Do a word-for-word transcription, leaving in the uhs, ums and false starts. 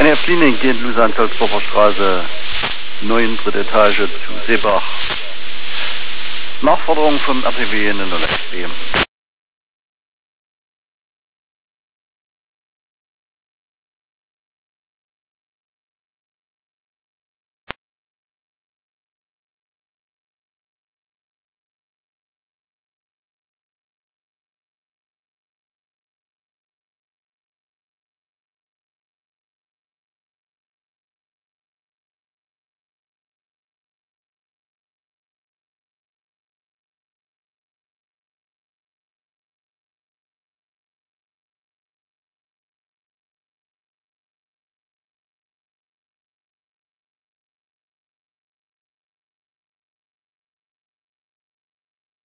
Herr Fliening geht Lausanne-Völksdorfer Straße neun, dritte Etage zu Seebach. Nachforderung vom R T W in der N S B.